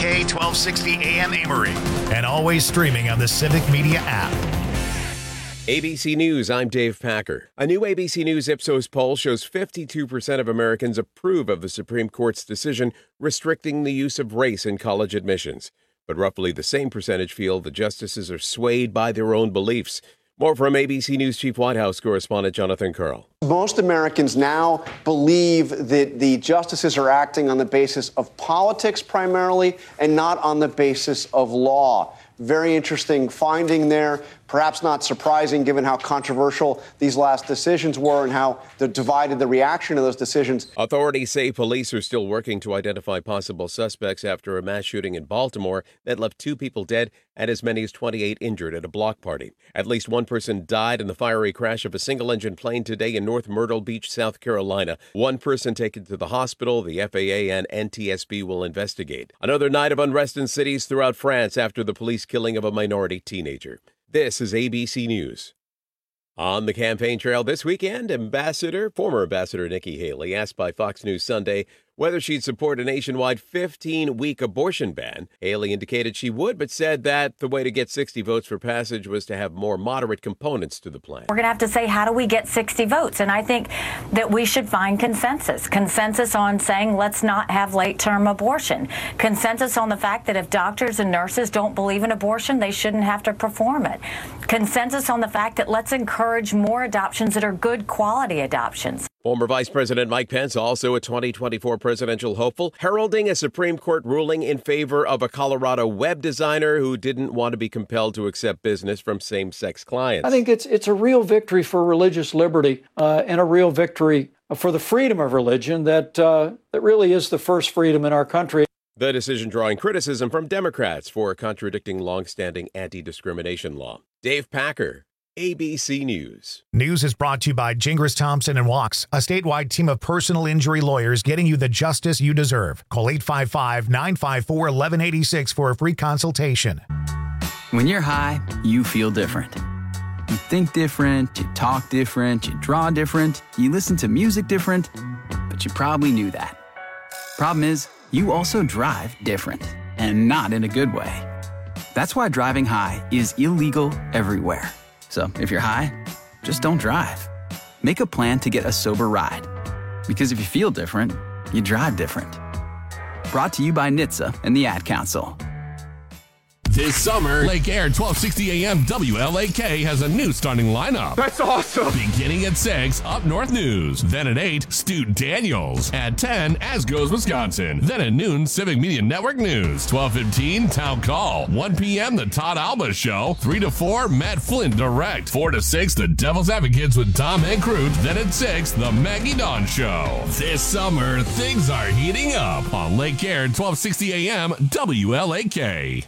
WLAK 1260 AM Amory, and always streaming on the Civic Media app. ABC News, I'm Dave Packer. A new ABC News Ipsos poll shows 52% of Americans approve of the Supreme Court's decision restricting the use of race in college admissions. But roughly the same percentage feel the justices are swayed by their own beliefs. More from ABC News Chief White House correspondent Jonathan Karl. Most Americans now believe that the justices are acting on the basis of politics primarily and not on the basis of law. Very interesting finding there. Perhaps not surprising given how controversial these last decisions were and how divided the reaction to those decisions. Authorities say police are still working to identify possible suspects after a mass shooting in Baltimore that left 2 people dead and as many as 28 injured at a block party. At least 1 person died in the fiery crash of a single-engine plane today in North Myrtle Beach, South Carolina. 1 person taken to the hospital. The FAA and NTSB will investigate. Another night of unrest in cities throughout France after the police killing of a minority teenager. This is ABC News. On the campaign trail this weekend, former Ambassador Nikki Haley asked by Fox News Sunday whether she'd support a nationwide 15-week abortion ban. Haley indicated she would, but said that the way to get 60 votes for passage was to have more moderate components to the plan. We're going to have to say, how do we get 60 votes? And I think that we should find consensus on saying let's not have late-term abortion, consensus on the fact that if doctors and nurses don't believe in abortion, they shouldn't have to perform it, consensus on the fact that let's encourage more adoptions that are good quality adoptions. Former Vice President Mike Pence, also a 2024 presidential hopeful, heralding a Supreme Court ruling in favor of a Colorado web designer who didn't want to be compelled to accept business from same-sex clients. I think it's a real victory for religious liberty and a real victory for the freedom of religion that really is the first freedom in our country. The decision drawing criticism from Democrats for contradicting long-standing anti-discrimination law. Dave Packer, ABC News. News is brought to you by Gingras Thompson and Walks, a statewide team of personal injury lawyers getting you the justice you deserve. Call 855-954-1186 for a free consultation. When you're high, you feel different. You think different, you talk different, you draw different, you listen to music different, but you probably knew that. Problem is, you also drive different, and not in a good way. That's why driving high is illegal everywhere. So if you're high, just don't drive. Make a plan to get a sober ride. Because if you feel different, you drive different. Brought to you by NHTSA and the Ad Council. This summer, Lake Air 1260 AM WLAK has a new starting lineup. That's awesome. Beginning at 6, Up North News. Then at 8, Stu Daniels. At 10, As Goes Wisconsin. Then at noon, Civic Media Network News. 12:15, Town Call. 1 p.m., The Todd Alba Show. 3 to 4, Matt Flynn Direct. 4 to 6, The Devil's Advocates with Tom and Crute. Then at 6, The Maggie Dawn Show. This summer, things are heating up on Lake Air 1260 AM WLAK.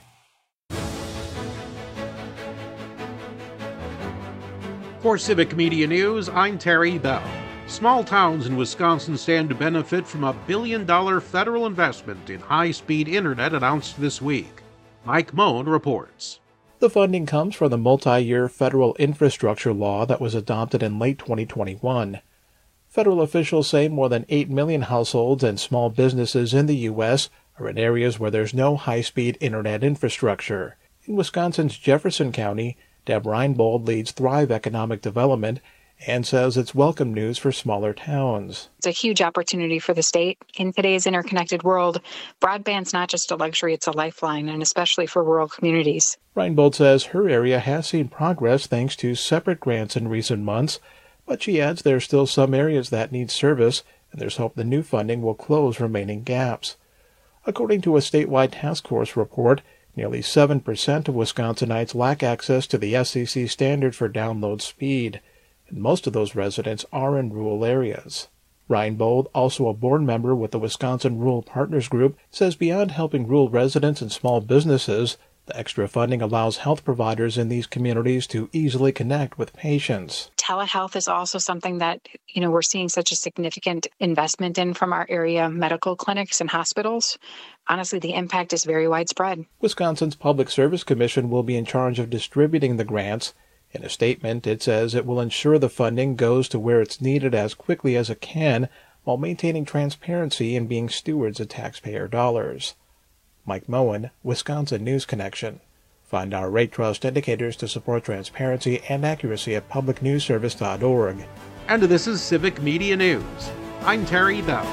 For Civic Media News, I'm Terry Bell. Small towns in Wisconsin stand to benefit from a $1 billion federal investment in high-speed internet announced this week. Mike Moan reports. The funding comes from the multi-year federal infrastructure law that was adopted in late 2021. Federal officials say more than 8 million households and small businesses in the U.S. are in areas where there's no high-speed internet infrastructure. In Wisconsin's Jefferson County, Deb Reinbold leads Thrive Economic Development and says it's welcome news for smaller towns. It's a huge opportunity for the state. In today's interconnected world, broadband's not just a luxury, it's a lifeline, and especially for rural communities. Reinbold says her area has seen progress thanks to separate grants in recent months, but she adds there are still some areas that need service, and there's hope the new funding will close remaining gaps. According to a statewide task force report, nearly 7% of Wisconsinites lack access to the FCC standard for download speed, and most of those residents are in rural areas. Reinbold, also a board member with the Wisconsin Rural Partners Group, says beyond helping rural residents and small businesses, the extra funding allows health providers in these communities to easily connect with patients. Telehealth is also something that, we're seeing such a significant investment in from our area medical clinics and hospitals. Honestly, the impact is very widespread. Wisconsin's Public Service Commission will be in charge of distributing the grants. In a statement, it says it will ensure the funding goes to where it's needed as quickly as it can, while maintaining transparency and being stewards of taxpayer dollars. Mike Moen, Wisconsin News Connection. Find our Rate Trust indicators to support transparency and accuracy at publicnewsservice.org. And this is Civic Media News. I'm Terry Bell.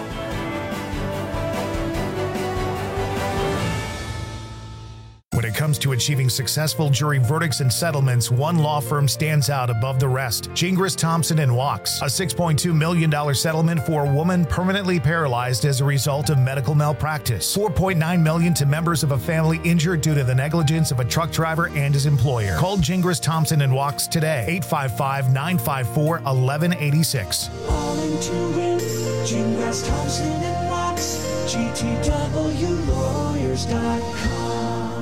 When it comes to achieving successful jury verdicts and settlements, one law firm stands out above the rest. Gingras, Thompson & Wachs, a $6.2 million settlement for a woman permanently paralyzed as a result of medical malpractice. $4.9 million to members of a family injured due to the negligence of a truck driver and his employer. Call Gingras, Thompson & Wachs today, 855-954-1186. All into it, Gingras, Thompson & Wachs, GTWlawyers.com.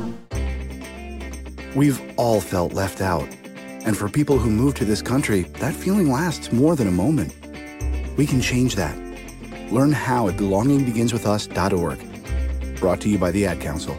We've all felt left out. And for people who move to this country, that feeling lasts more than a moment. We can change that. Learn how at belongingbeginswithus.org. Brought to you by the Ad Council.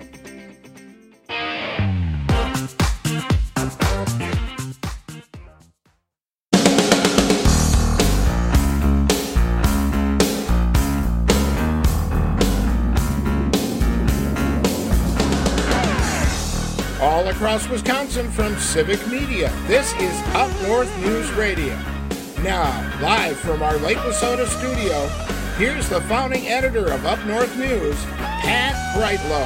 All across Wisconsin from Civic Media, this is Up North News Radio. Now, live from our Lake Wissota studio, here's the founding editor of Up North News, Pat Brightlow.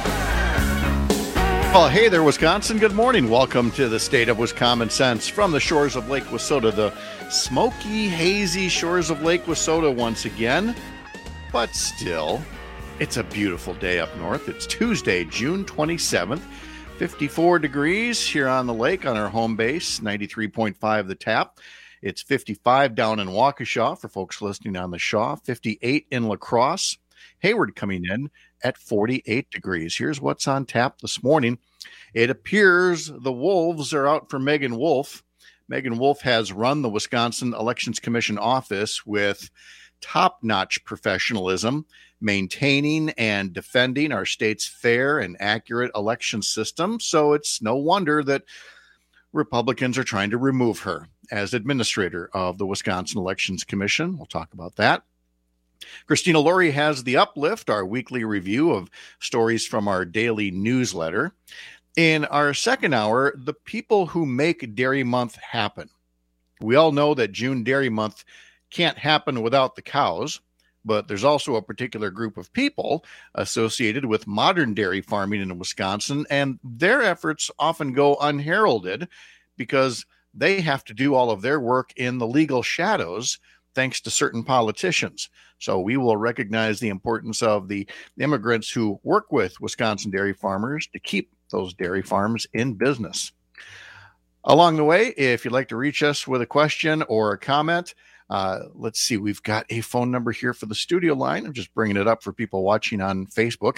Well, hey there, Wisconsin. Good morning. Welcome to the state of Wiscommon Sense from the shores of Lake Wissota, the smoky, hazy shores of Lake Wissota once again. But still, it's a beautiful day up north. It's Tuesday, June 27th. 54 degrees here on the lake on our home base, 93.5 the tap. It's 55 down in Waukesha for folks listening on the Shaw, 58 in La Crosse. Hayward coming in at 48 degrees. Here's what's on tap this morning. It appears the Wolves are out for Megan Wolf. Megan Wolf has run the Wisconsin Elections Commission office with top-notch professionalism, maintaining and defending our state's fair and accurate election system. So it's no wonder that Republicans are trying to remove her as administrator of the Wisconsin Elections Commission. We'll talk about that. Christina Laurie has The Uplift, our weekly review of stories from our daily newsletter. In our second hour, the people who make Dairy Month happen. We all know that June Dairy Month can't happen without the cows, but there's also a particular group of people associated with modern dairy farming in Wisconsin, and their efforts often go unheralded because they have to do all of their work in the legal shadows thanks to certain politicians. So we will recognize the importance of the immigrants who work with Wisconsin dairy farmers to keep those dairy farms in business. Along the way, if you'd like to reach us with a question or a comment, let's see, we've got a phone number here for the studio line. I'm just bringing it up for people watching on Facebook,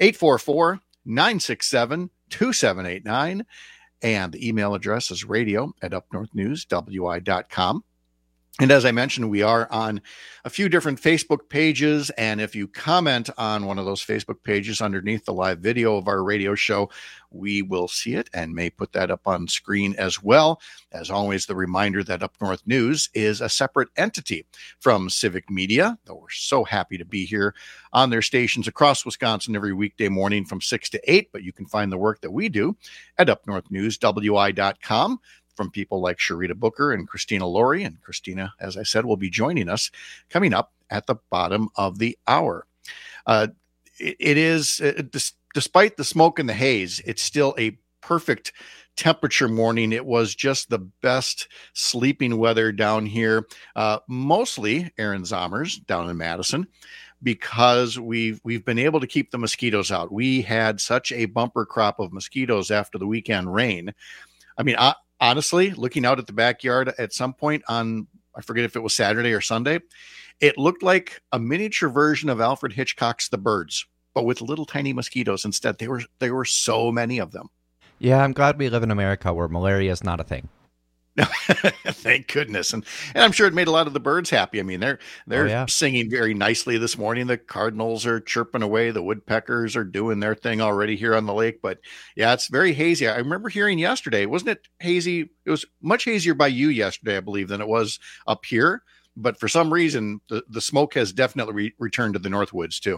844-967-2789. And the email address is radio@upnorthnewswi.com. And as I mentioned, we are on a few different Facebook pages. And if you comment on one of those Facebook pages underneath the live video of our radio show, we will see it and may put that up on screen as well. As always, the reminder that Up North News is a separate entity from Civic Media, though we're so happy to be here on their stations across Wisconsin every weekday morning from 6 to 8. But you can find the work that we do at upnorthnewswi.com. from people like Sharita Booker and Christina Laurie. And Christina, as I said, will be joining us coming up at the bottom of the hour. Despite the smoke and the haze, it's still a perfect temperature morning. It was just the best sleeping weather down here, mostly Aaron Zommers down in Madison, because we've been able to keep the mosquitoes out. We had such a bumper crop of mosquitoes after the weekend rain. I mean, honestly, looking out at the backyard at some point on, I forget if it was Saturday or Sunday, it looked like a miniature version of Alfred Hitchcock's The Birds, but with little tiny mosquitoes instead. There were so many of them. Yeah, I'm glad we live in America where malaria is not a thing. Thank goodness. And I'm sure it made a lot of the birds happy. I mean, they're singing very nicely this morning. The cardinals are chirping away. The woodpeckers are doing their thing already here on the lake. But yeah, it's very hazy. I remember hearing yesterday, wasn't it hazy? It was much hazier by you yesterday, I believe, than it was up here. But for some reason, the smoke has definitely returned to the Northwoods too.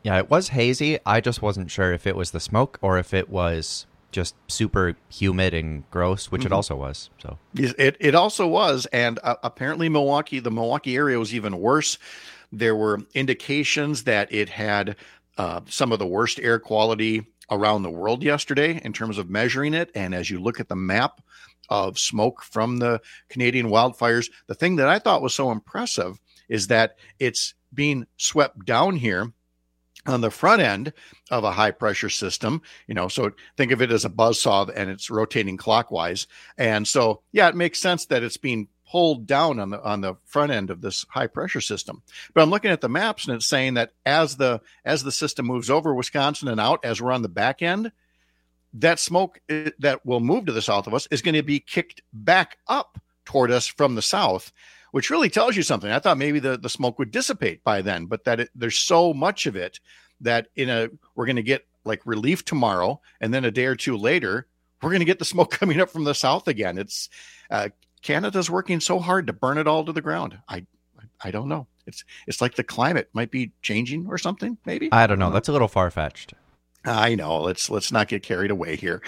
Yeah, it was hazy. I just wasn't sure if it was the smoke or if it was just super humid and gross, which it also was. So it also was, and apparently the Milwaukee area was even worse. There were indications that it had some of the worst air quality around the world yesterday in terms of measuring it. And as you look at the map of smoke from the Canadian wildfires, the thing that I thought was so impressive is that it's being swept down here on the front end of a high pressure system, so think of it as a buzzsaw and it's rotating clockwise. And so, yeah, it makes sense that it's being pulled down on the front end of this high pressure system. But I'm looking at the maps and it's saying that as the system moves over Wisconsin and out, as we're on the back end, that smoke that will move to the south of us is going to be kicked back up toward us from the south, which really tells you something. I thought maybe the smoke would dissipate by then, but that there's so much of it that we're going to get like relief tomorrow, and then a day or two later, we're going to get the smoke coming up from the south again. It's Canada's working so hard to burn it all to the ground. I don't know. It's like the climate might be changing or something. Maybe I don't know. That's a little far-fetched. I know. Let's not get carried away here.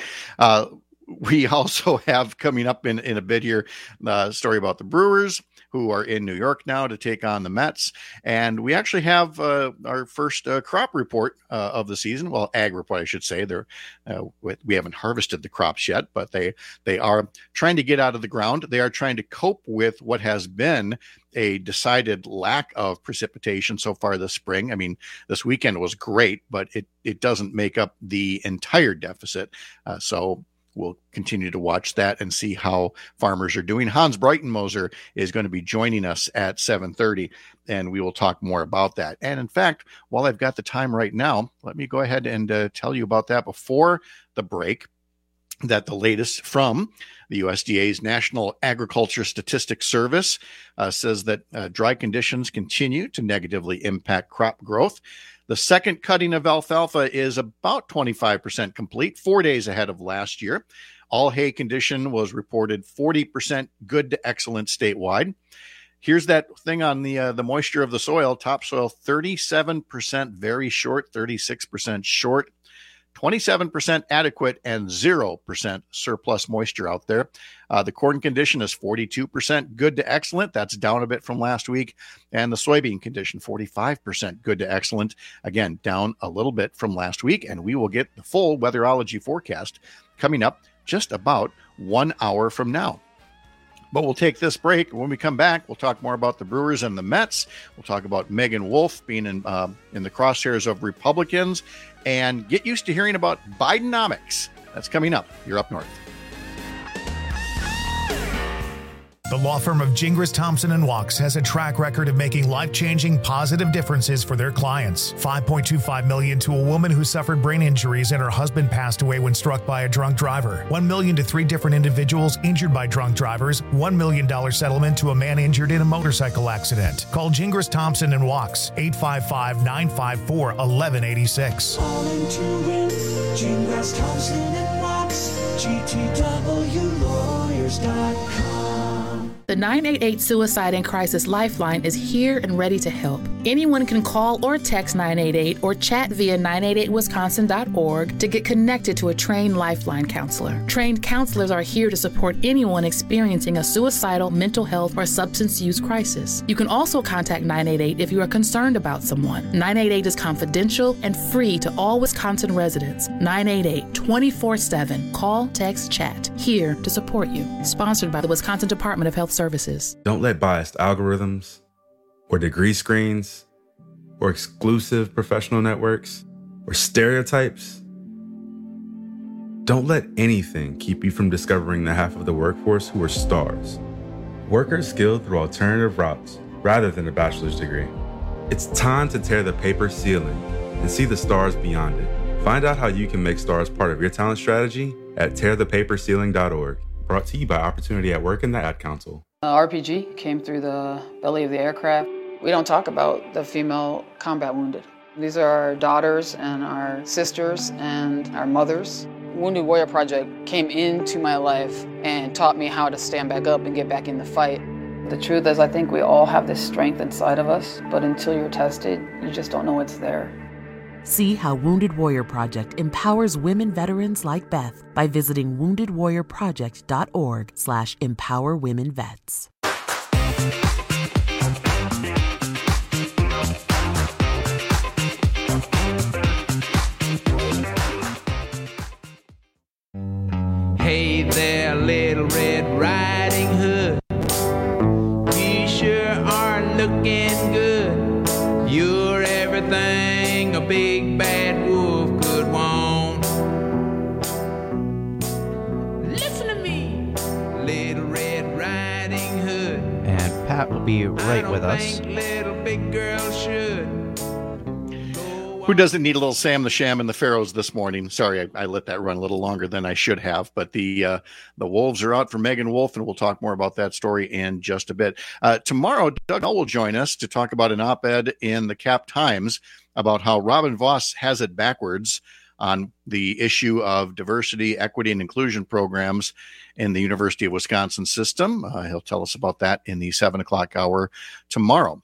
We also have coming up in a bit here a story about the Brewers, who are in New York now to take on the Mets. And we actually have our first crop report of the season. Well, ag report, I should say. We haven't harvested the crops yet, but they are trying to get out of the ground. They are trying to cope with what has been a decided lack of precipitation so far this spring. I mean, this weekend was great, but it doesn't make up the entire deficit. So we'll continue to watch that and see how farmers are doing. Hans Breitenmoser is going to be joining us at 7:30, and we will talk more about that. And in fact, while I've got the time right now, let me go ahead and tell you about that before the break, that the latest from the USDA's National Agriculture Statistics Service says that dry conditions continue to negatively impact crop growth. The second cutting of alfalfa is about 25% complete, 4 days ahead of last year. All hay condition was reported 40% good to excellent statewide. Here's that thing on the moisture of the soil. Topsoil, 37% very short, 36% short, 27% adequate, and 0% surplus moisture out there. The corn condition is 42% good to excellent. That's down a bit from last week. And the soybean condition, 45% good to excellent. Again, down a little bit from last week. And we will get the full weatherology forecast coming up just about 1 hour from now. But we'll take this break. When we come back, we'll talk more about the Brewers and the Mets. We'll talk about Megan Wolf being in the crosshairs of Republicans, and get used to hearing about Bidenomics. That's coming up. You're Up North. The law firm of Gingras, Thompson & Walks has a track record of making life-changing, positive differences for their clients. $5.25 million to a woman who suffered brain injuries and her husband passed away when struck by a drunk driver. $1 million to 3 different individuals injured by drunk drivers. $1 million settlement to a man injured in a motorcycle accident. Call Gingras, Thompson & Walks, 855-954-1186. All into win. Gingras, Thompson & Walks. GTWlawyers.com. The 988 Suicide and Crisis Lifeline is here and ready to help. Anyone can call or text 988 or chat via 988wisconsin.org to get connected to a trained Lifeline counselor. Trained counselors are here to support anyone experiencing a suicidal, mental health, or substance use crisis. You can also contact 988 if you are concerned about someone. 988 is confidential and free to all Wisconsin residents. 988 24/7. Call, text, chat. Here to support you. Sponsored by the Wisconsin Department of Health Services. Don't let biased algorithms or degree screens or exclusive professional networks or stereotypes, don't let anything keep you from discovering the half of the workforce who are stars. Workers skilled through alternative routes rather than a bachelor's degree. It's time to tear the paper ceiling and see the stars beyond it. Find out how you can make stars part of your talent strategy at tearthepaperceiling.org. Brought to you by Opportunity at Work and the Ad Council. RPG came through the belly of the aircraft. We don't talk about the female combat wounded. These are our daughters and our sisters and our mothers. Wounded Warrior Project came into my life and taught me how to stand back up and get back in the fight. The truth is, I think we all have this strength inside of us, but until you're tested, you just don't know it's there. See how Wounded Warrior Project empowers women veterans like Beth by visiting woundedwarriorproject.org/empowerwomenvets. Hey there, Little Red Riding Hood. You sure are looking good. You're everything a big bad wolf could want. Listen to me, Little Red Riding Hood. And Pat will be right with us. Little big girl should. Who doesn't need a little Sam the Sham and the Pharaohs this morning? Sorry, I let that run a little longer than I should have. But the Wolves are out for Megan Wolf, and we'll talk more about that story in just a bit. Tomorrow, Doug Null will join us to talk about an op-ed in the Cap Times about how Robin Voss has it backwards on the issue of diversity, equity, and inclusion programs in the University of Wisconsin system. He'll tell us about that in the 7 o'clock hour tomorrow.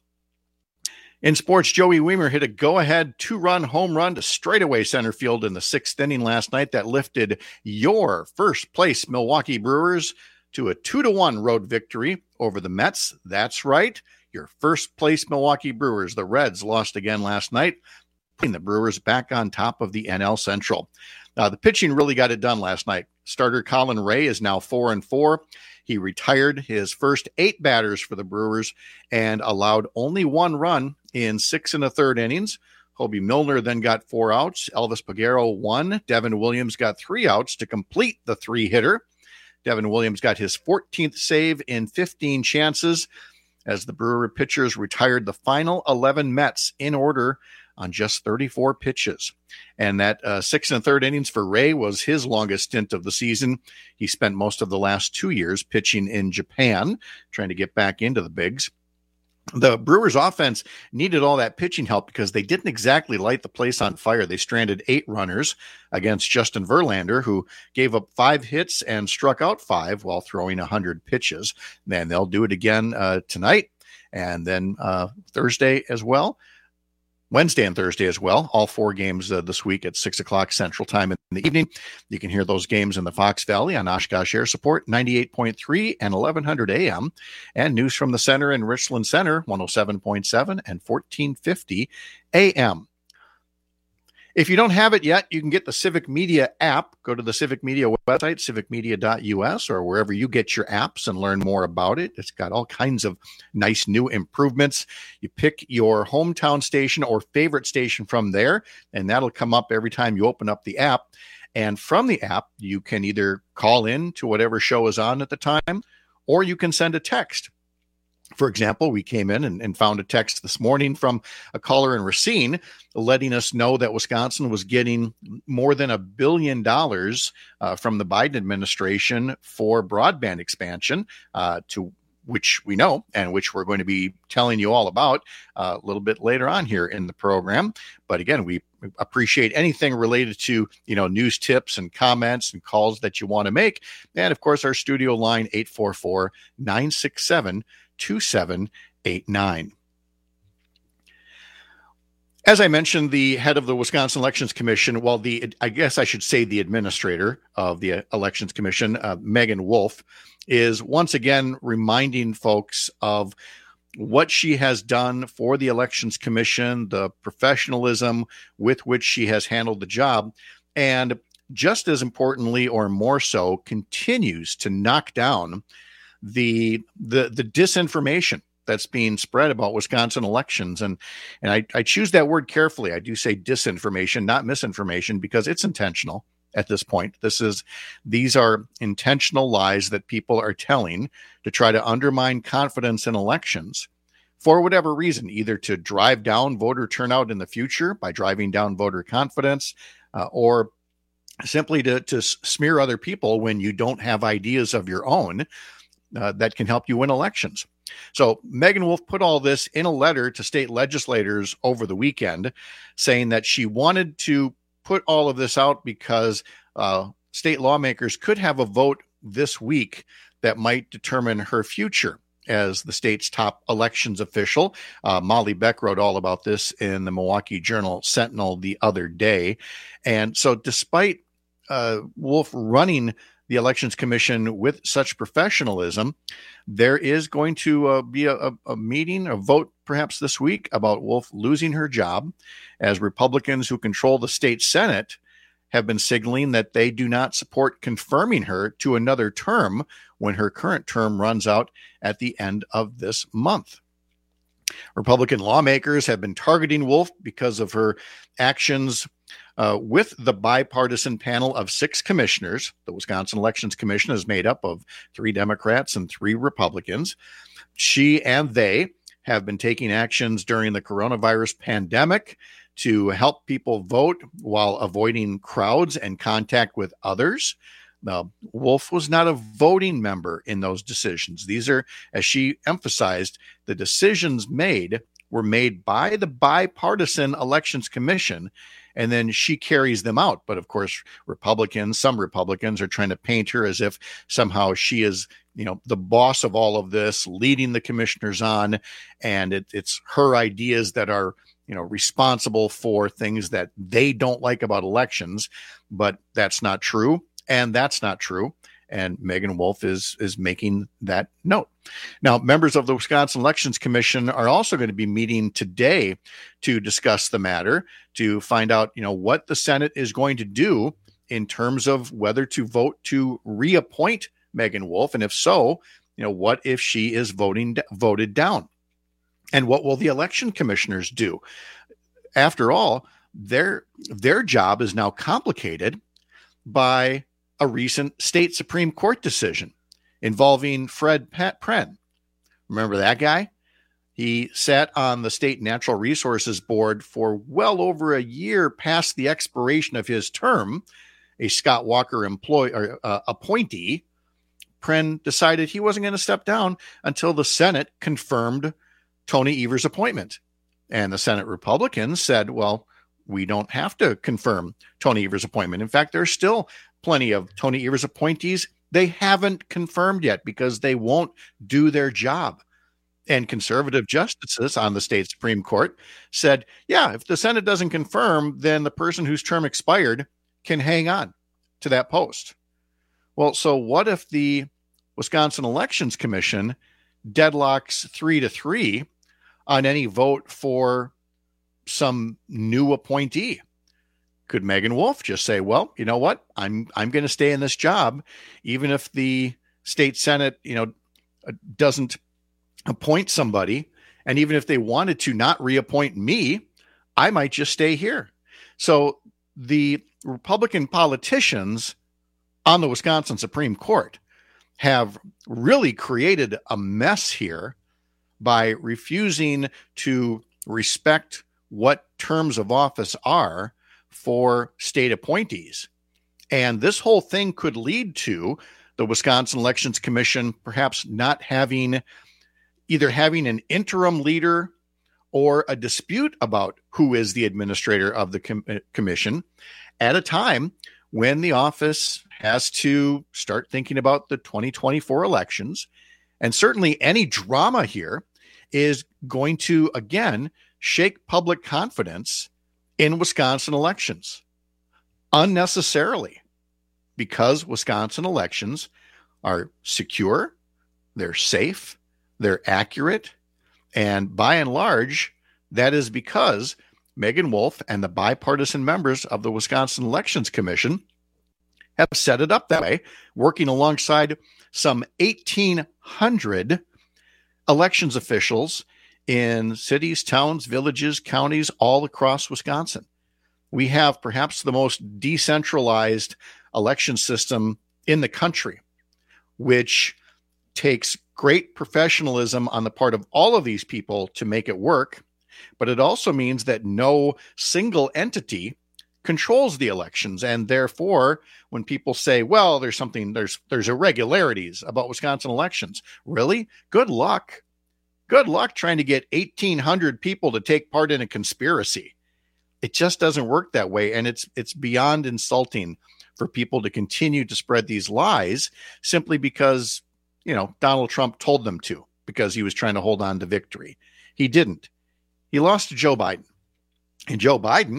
In sports, Joey Wiemer hit a go-ahead 2-run home run to straightaway center field in the 6th inning last night that lifted your first-place Milwaukee Brewers to a 2-1 road victory over the Mets. That's right, your first-place Milwaukee Brewers. The Reds lost again last night, putting the Brewers back on top of the NL Central. The pitching really got it done last night. Starter Colin Ray is now 4-4. He retired his first 8 batters for the Brewers and allowed only 1 run in 6 1/3 innings. Hobie Milner then got 4 outs. Elvis Peguero 1. Devin Williams got 3 outs to complete the 3-hitter. Devin Williams got his 14th save in 15 chances as the Brewer pitchers retired the final 11 Mets in order on just 34 pitches. And that 6 1/3 innings for Ray was his longest stint of the season. He spent most of the last 2 years pitching in Japan, trying to get back into the bigs. The Brewers offense needed all that pitching help because they didn't exactly light the place on fire. They stranded 8 runners against Justin Verlander, who gave up 5 hits and struck out 5 while throwing 100 pitches. And they'll do it again tonight and then Thursday as well. Wednesday and Thursday as well. All 4 games this week at 6 o'clock Central Time in the evening. You can hear those games in the Fox Valley on Oshkosh Air Support 98.3 and 1100 AM, and News from the Center in Richland Center 107.7 and 1450 AM. If you don't have it yet, you can get the Civic Media app. Go to the Civic Media website, civicmedia.us, or wherever you get your apps and learn more about it. It's got all kinds of nice new improvements. You pick your hometown station or favorite station from there, and that'll come up every time you open up the app. And from the app, you can either call in to whatever show is on at the time, or you can send a text. For example, we came in and found a text this morning from a caller in Racine letting us know that Wisconsin was getting more than $1 billion from the Biden administration for broadband expansion, to which we know and which we're going to be telling you all about a little bit later on here in the program. But again, we appreciate anything related to, news tips and comments and calls that you want to make. And of course, our studio line 844-967-2789. As I mentioned, the head of the Wisconsin Elections Commission, I guess I should say the administrator of the Elections Commission, Megan Wolf, is once again reminding folks of what she has done for the Elections Commission, the professionalism with which she has handled the job, and just as importantly, or more so, continues to knock down the disinformation that's being spread about Wisconsin elections. And I choose that word carefully. I do say disinformation, not misinformation, because it's intentional at this point. These are intentional lies that people are telling to try to undermine confidence in elections for whatever reason, either to drive down voter turnout in the future by driving down voter confidence, or simply to smear other people when you don't have ideas of your own that can help you win elections. So Megan Wolf put all this in a letter to state legislators over the weekend, saying that she wanted to put all of this out because state lawmakers could have a vote this week that might determine her future. as the state's top elections official. Molly Beck wrote all about this in the Milwaukee Journal Sentinel the other day. And so despite Wolf running the Elections Commission with such professionalism, there is going to be a meeting, a vote perhaps this week about Wolf losing her job, as Republicans who control the state Senate have been signaling that they do not support confirming her to another term when her current term runs out at the end of this month. Republican lawmakers have been targeting Wolf because of her actions with the bipartisan panel of 6 commissioners. The Wisconsin Elections Commission is made up of 3 Democrats and 3 Republicans. She and they have been taking actions during the coronavirus pandemic to help people vote while avoiding crowds and contact with others. Now, Wolf was not a voting member in those decisions. These are, as she emphasized, the decisions made were made by the bipartisan Elections Commission, and then she carries them out. But of course, some Republicans are trying to paint her as if somehow she is, the boss of all of this, leading the commissioners on, and it's her ideas that are, responsible for things that they don't like about elections. But that's not true. And that's not true. And Megan Wolf is making that note. Now, members of the Wisconsin Elections Commission are also going to be meeting today to discuss the matter, to find out, what the Senate is going to do in terms of whether to vote to reappoint Megan Wolf. And if so, what if she is voted down? And what will the election commissioners do? After all, their job is now complicated by a recent state Supreme Court decision involving Fred Pren. Remember that guy? He sat on the State Natural Resources Board for well over a year past the expiration of his term, a Scott Walker appointee. Pren decided he wasn't going to step down until the Senate confirmed Tony Evers' appointment. And the Senate Republicans said, well, we don't have to confirm Tony Evers' appointment. In fact, there's still plenty of Tony Evers appointees they haven't confirmed yet because they won't do their job. And conservative justices on the state Supreme Court said, yeah, if the Senate doesn't confirm, then the person whose term expired can hang on to that post. Well, so what if the Wisconsin Elections Commission deadlocks 3-3 on any vote for some new appointee? Could Megan Wolf just say, well, you know what? I'm going to stay in this job, even if the state Senate, doesn't appoint somebody. And even if they wanted to not reappoint me, I might just stay here. So the Republican politicians on the Wisconsin Supreme Court have really created a mess here by refusing to respect what terms of office are for state appointees. And this whole thing could lead to the Wisconsin Elections Commission perhaps not having an interim leader or a dispute about who is the administrator of the commission at a time when the office has to start thinking about the 2024 elections. And certainly any drama here is going to, again, shake public confidence in Wisconsin elections unnecessarily, because Wisconsin elections are secure, they're safe, they're accurate, and by and large, that is because Megan Wolf and the bipartisan members of the Wisconsin Elections Commission have set it up that way, working alongside some 1,800 elections officials in cities, towns, villages, counties all across Wisconsin. We have perhaps the most decentralized election system in the country, which takes great professionalism on the part of all of these people to make it work. But it also means that no single entity controls the elections. And therefore, when people say, well, there's irregularities about Wisconsin elections, really? Good luck. Good luck trying to get 1,800 people to take part in a conspiracy. It just doesn't work that way. And it's beyond insulting for people to continue to spread these lies simply because, Donald Trump told them to. because he was trying to hold on to victory. He didn't. He lost to Joe Biden. And Joe Biden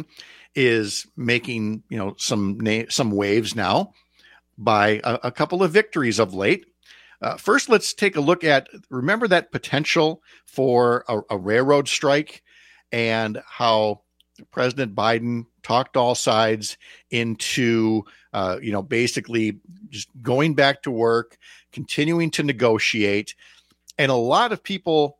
is making, some waves now by a couple of victories of late. First, let's take a look at, remember that potential for a railroad strike and how President Biden talked all sides into, basically just going back to work, continuing to negotiate. And a lot of people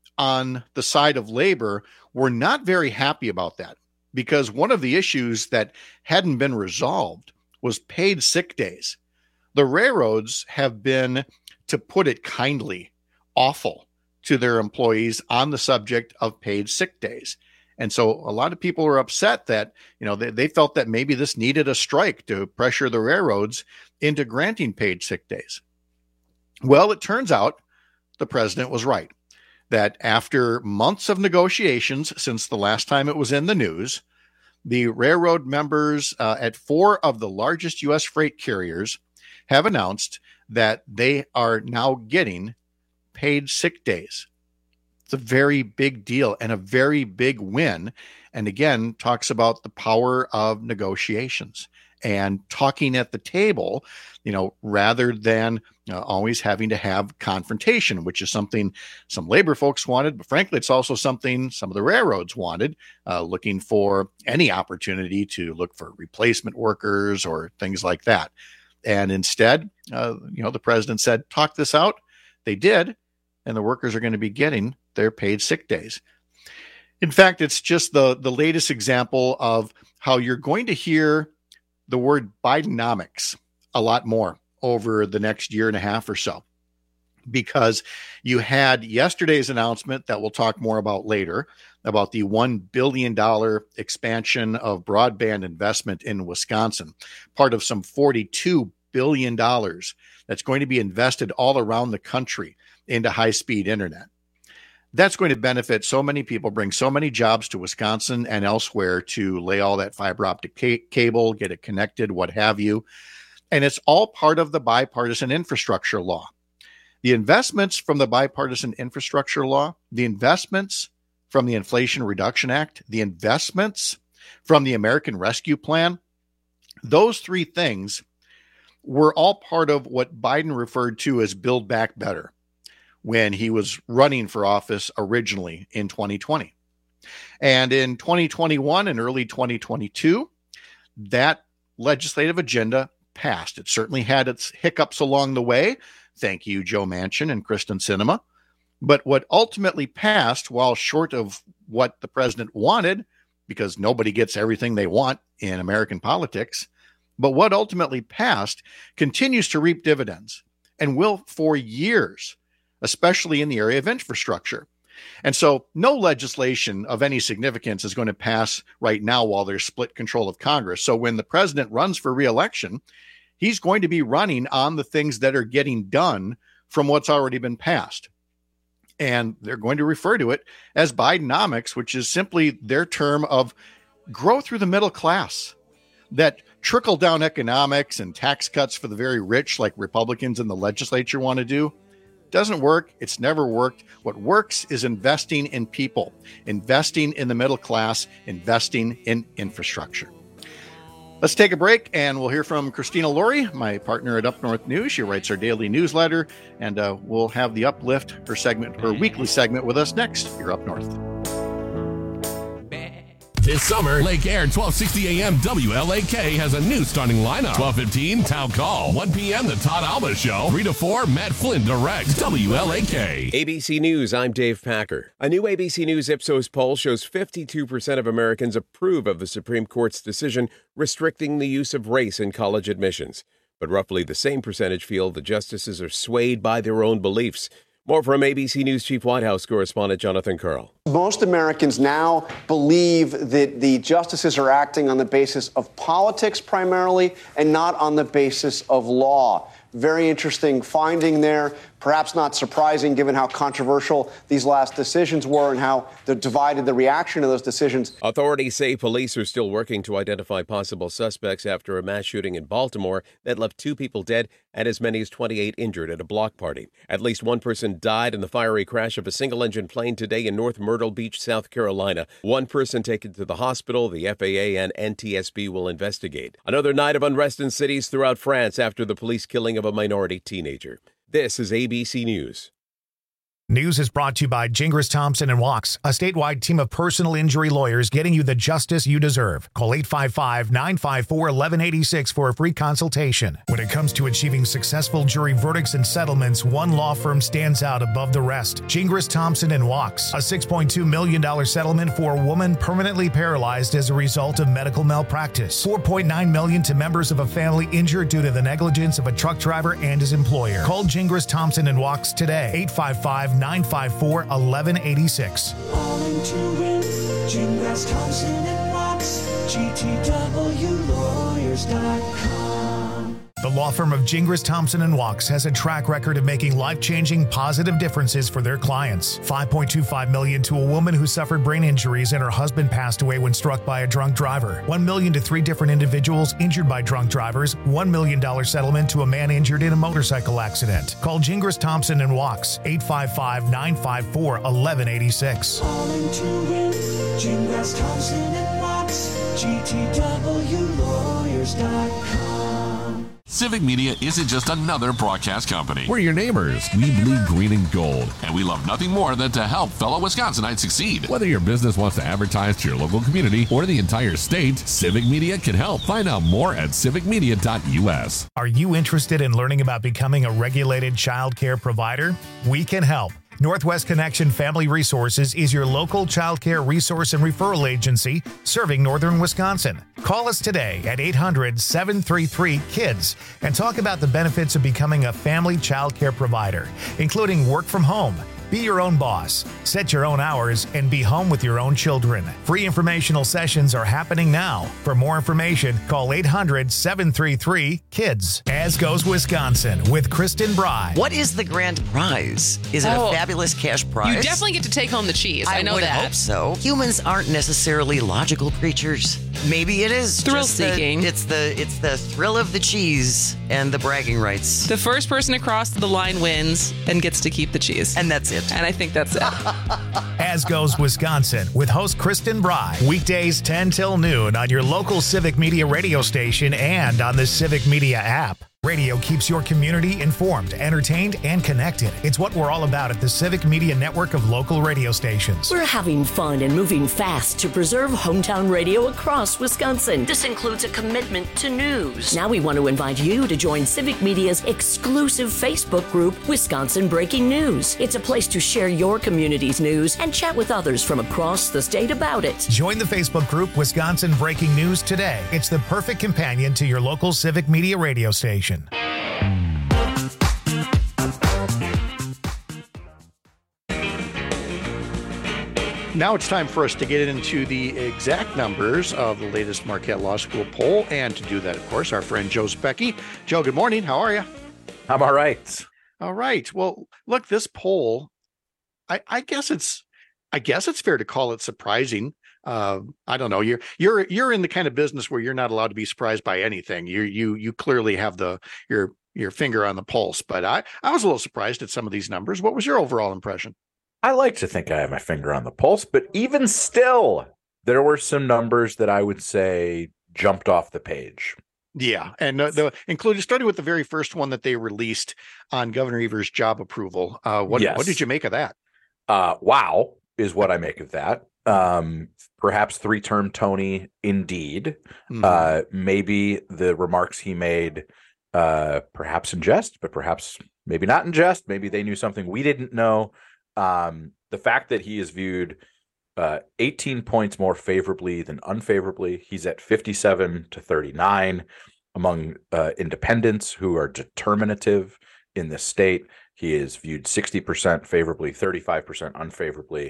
on the side of labor were not very happy about that, because one of the issues that hadn't been resolved was paid sick days. The railroads have been, to put it kindly, awful to their employees on the subject of paid sick days. And so a lot of people are upset that, they felt that maybe this needed a strike to pressure the railroads into granting paid sick days. Well, it turns out the president was right, that after months of negotiations since the last time it was in the news, the railroad members at 4 of the largest U.S. freight carriers have announced that they are now getting paid sick days. It's a very big deal and a very big win. And again, talks about the power of negotiations and talking at the table, rather than always having to have confrontation, which is something some labor folks wanted. But frankly, it's also something some of the railroads wanted, looking for any opportunity to look for replacement workers or things like that. And instead, the president said, talk this out. They did. And the workers are going to be getting their paid sick days. In fact, it's just the latest example of how you're going to hear the word Bidenomics a lot more over the next year and a half or so, because you had yesterday's announcement that we'll talk more about later about the $1 billion expansion of broadband investment in Wisconsin, part of some $42 billion that's going to be invested all around the country into high-speed internet. That's going to benefit so many people, bring so many jobs to Wisconsin and elsewhere to lay all that fiber optic cable, get it connected, what have you. And it's all part of the bipartisan infrastructure law. The investments from the bipartisan infrastructure law, the investments from the Inflation Reduction Act, the investments from the American Rescue Plan, those 3 things were all part of what Biden referred to as Build Back Better when he was running for office originally in 2020. And in 2021 and early 2022, that legislative agenda passed. It certainly had its hiccups along the way. Thank you, Joe Manchin and Kristen Sinema. But what ultimately passed, while short of what the president wanted, because nobody gets everything they want in American politics, but what ultimately passed continues to reap dividends and will for years, especially in the area of infrastructure. And so no legislation of any significance is going to pass right now while there's split control of Congress. So when the president runs for re-election, he's going to be running on the things that are getting done from what's already been passed. And they're going to refer to it as Bidenomics, which is simply their term of grow through the middle class. That trickle-down economics and tax cuts for the very rich, like Republicans in the legislature want to do, doesn't work. It's never worked. What works is investing in people, investing in the middle class, investing in infrastructure. Let's take a break, and we'll hear from Christina Laurie, my partner at Up North News. She writes our daily newsletter, and we'll have the Uplift, her weekly segment, with us next. You're Up North. This summer, Lake Air 1260 AM WLAK has a new starting lineup. 12:15 Town Call. 1 p.m. The Todd Alba Show. 3 to 4 Matt Flynn directs WLAK. ABC News, I'm Dave Packer. A new ABC News Ipsos poll shows 52% of Americans approve of the Supreme Court's decision restricting the use of race in college admissions. But roughly the same percentage feel the justices are swayed by their own beliefs. More from ABC News Chief White House correspondent Jonathan Karl. Most Americans now believe that the justices are acting on the basis of politics primarily and not on the basis of law. Very interesting finding there. Perhaps not surprising given how controversial these last decisions were and how divided the reaction to those decisions. Authorities say police are still working to identify possible suspects after a mass shooting in Baltimore that left 2 people dead and as many as 28 injured at a block party. At least 1 person died in the fiery crash of a single-engine plane today in North Myrtle Beach, South Carolina. 1 person taken to the hospital. The FAA and NTSB will investigate. Another night of unrest in cities throughout France after the police killing of a minority teenager. This is ABC News. News is brought to you by Gingras Thompson & Walks, a statewide team of personal injury lawyers getting you the justice you deserve. Call 855-954-1186 for a free consultation. When it comes to achieving successful jury verdicts and settlements, one law firm stands out above the rest. Gingras Thompson & Walks, a $6.2 million settlement for a woman permanently paralyzed as a result of medical malpractice. $4.9 million to members of a family injured due to the negligence of a truck driver and his employer. Call Gingras Thompson & Walks today. 855-954-1186. All in to win. Gingras Thompson and Walks. GTWlawyers.com. The law firm of Gingras Thompson & Walks has a track record of making life-changing positive differences for their clients. $5.25 million to a woman who suffered brain injuries and her husband passed away when struck by a drunk driver. $1 million to 3 different individuals injured by drunk drivers. $1 million settlement to a man injured in a motorcycle accident. Call Gingras Thompson & Walks, 855-954-1186. All in to win. Gingras Thompson and Walks. GTWlawyers.com. Civic Media isn't just another broadcast company. We're your neighbors. We bleed green and gold, and we love nothing more than to help fellow Wisconsinites succeed. Whether your business wants to advertise to your local community or the entire state, Civic Media can help. Find out more at civicmedia.us. Are you interested in learning about becoming a regulated child care provider? We can help. Northwest Connection Family Resources is your local child care resource and referral agency serving northern Wisconsin. Call us today at 800-733-KIDS and talk about the benefits of becoming a family child care provider, including work from home, be your own boss, set your own hours, and be home with your own children. Free informational sessions are happening now. For more information, call 800-733-KIDS. As Goes Wisconsin with Kristen Bry. What is the grand prize? Is it a fabulous cash prize? You definitely get to take home the cheese. I know would that. Hope so. Humans aren't necessarily logical creatures. Maybe it is thrill-seeking. It's the thrill of the cheese and the bragging rights. The first person across the line wins and gets to keep the cheese. And that's it. And I think that's it. As Goes Wisconsin with host Kristen Bry. Weekdays 10 till noon on your local Civic Media radio station and on the Civic Media app. Radio keeps your community informed, entertained, and connected. It's what we're all about at the Civic Media network of local radio stations. We're having fun and moving fast to preserve hometown radio across Wisconsin. This includes a commitment to news. Now we want to invite you to join Civic Media's exclusive Facebook group, Wisconsin Breaking News. It's a place to share your community's news and chat with others from across the state about it. Join the Facebook group, Wisconsin Breaking News today. It's the perfect companion to your local Civic Media radio station. Now it's time for us to get into the exact numbers of the latest Marquette Law School poll. And to do that, of course, our friend Joe Specky. Joe, good morning. How are you? I'm all right. All right. Well, look, this poll, I guess it's fair to call it surprising. I don't know. You're in the kind of business where you're not allowed to be surprised by anything. You clearly have your finger on the pulse. But I was a little surprised at some of these numbers. What was your overall impression? I like to think I have my finger on the pulse, but even still, there were some numbers that I would say jumped off the page. Yeah, and starting with the very first one that they released on Governor Evers' job approval. What did you make of that? Wow is what I make of that. Perhaps 3-term Tony, indeed. Mm-hmm. Maybe the remarks he made, perhaps in jest, but perhaps maybe not in jest. Maybe they knew something we didn't know. The fact that he is viewed 18 points more favorably than unfavorably. He's at 57-39 among independents who are determinative in this state. He is viewed 60% favorably, 35% unfavorably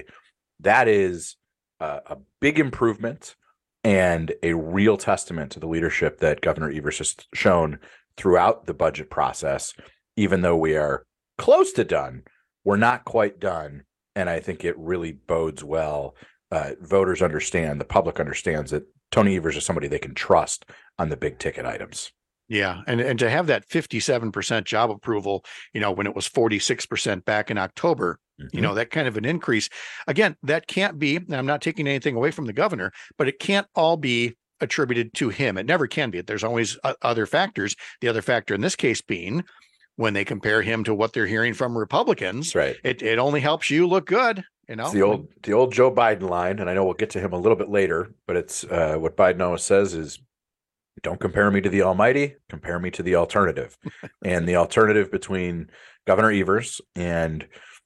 That is a big improvement and a real testament to the leadership that Governor Evers has shown throughout the budget process. Even though we are close to done, we're not quite done. And I think it really bodes well. Voters understand, the public understands that Tony Evers is somebody they can trust on the big ticket items. Yeah. And to have that 57% job approval, when it was 46% back in October, that kind of an increase. Again, that can't be, and I'm not taking anything away from the governor, but it can't all be attributed to him. It never can be. There's always other factors. The other factor in this case being when they compare him to what they're hearing from Republicans, right? It only helps you look good. It's the old Joe Biden line, and I know we'll get to him a little bit later, but it's what Biden always says is, don't compare me to the almighty, compare me to the alternative. And the alternative between Governor Evers and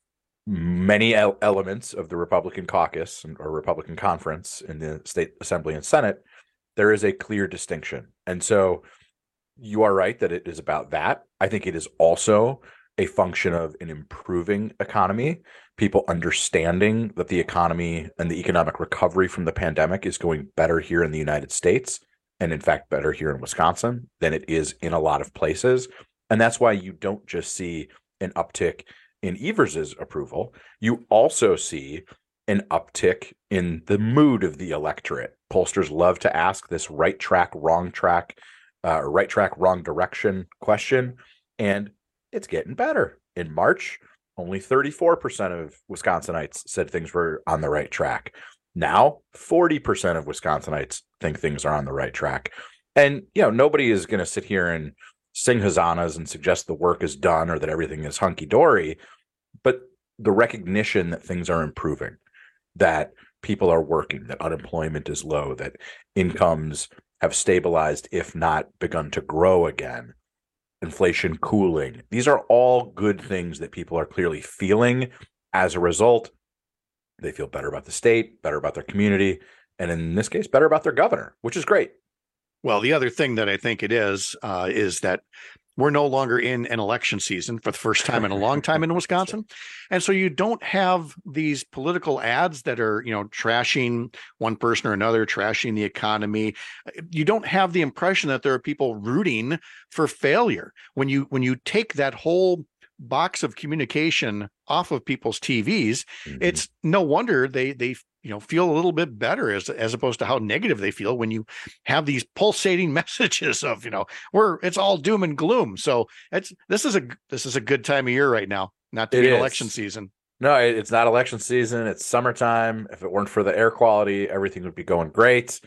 many elements of the Republican caucus or Republican conference in the state assembly and Senate, there is a clear distinction. And so you are right that it is about that. I think it is also a function of an improving economy, people understanding that the economy and the economic recovery from the pandemic is going better here in the United States, and in fact, better here in Wisconsin than it is in a lot of places. And that's why you don't just see an uptick in Evers's approval. You also see an uptick in the mood of the electorate. Pollsters love to ask this right track, wrong track, right track, wrong direction question. And it's getting better. In March, only 34% of Wisconsinites said things were on the right track. Now, 40% of Wisconsinites think things are on the right track. And, nobody is going to sit here and sing hosannas and suggest the work is done or that everything is hunky-dory. But the recognition that things are improving, that people are working, that unemployment is low, that incomes have stabilized, if not begun to grow again, inflation cooling. These are all good things that people are clearly feeling. As a result, they feel better about the state, better about their community, and in this case, better about their governor, which is great. Well, the other thing that I think it is that we're no longer in an election season for the first time in a long time in Wisconsin. And so you don't have these political ads that are, trashing one person or another, trashing the economy. You don't have the impression that there are people rooting for failure. When you take that whole box of communication off of people's TVs, it's no wonder they feel a little bit better as opposed to how negative they feel when you have these pulsating messages of it's all doom and gloom. So this is a good time of year right now, not to be election season. No, it's not election season. It's summertime. If it weren't for the air quality, everything would be going great.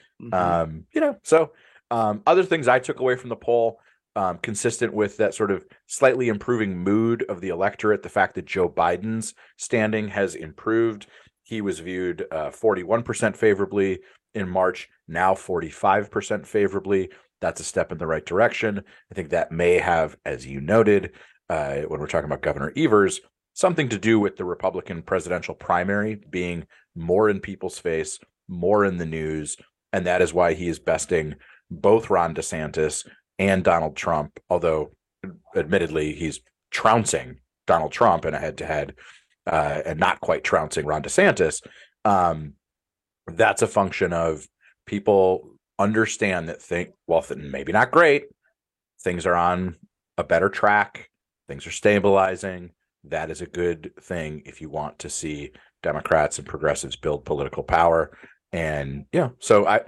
So other things I took away from the poll, consistent with that sort of slightly improving mood of the electorate, the fact that Joe Biden's standing has improved. He was viewed 41% favorably in March, now 45% favorably. That's a step in the right direction. I think that may have, as you noted, when we're talking about Governor Evers, something to do with the Republican presidential primary being more in people's face, more in the news. And that is why he is besting both Ron DeSantis and Donald Trump, although admittedly he's trouncing Donald Trump in a head-to-head and not quite trouncing Ron DeSantis. That's a function of people understand that maybe not great, things are on a better track, things are stabilizing. That is a good thing if you want to see Democrats and progressives build political power. And so I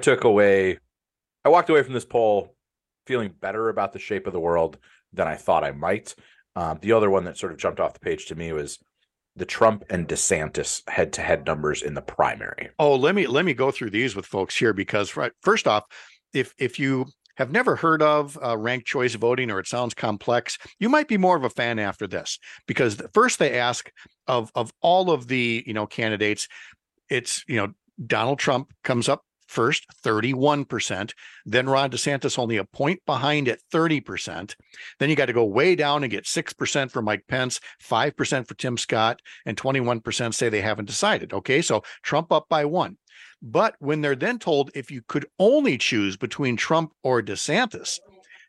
walked away from this poll feeling better about the shape of the world than I thought I might. The other one that sort of jumped off the page to me was the Trump and DeSantis head-to-head numbers in the primary. Oh, let me go through these with folks here, because first off, if you have never heard of ranked choice voting, or it sounds complex, you might be more of a fan after this, because first they ask of all of the candidates, it's Donald Trump comes up first, 31%. Then Ron DeSantis only a point behind at 30%. Then you got to go way down and get 6% for Mike Pence, 5% for Tim Scott, and 21% say they haven't decided. Okay, so Trump up by 1. But when they're then told if you could only choose between Trump or DeSantis,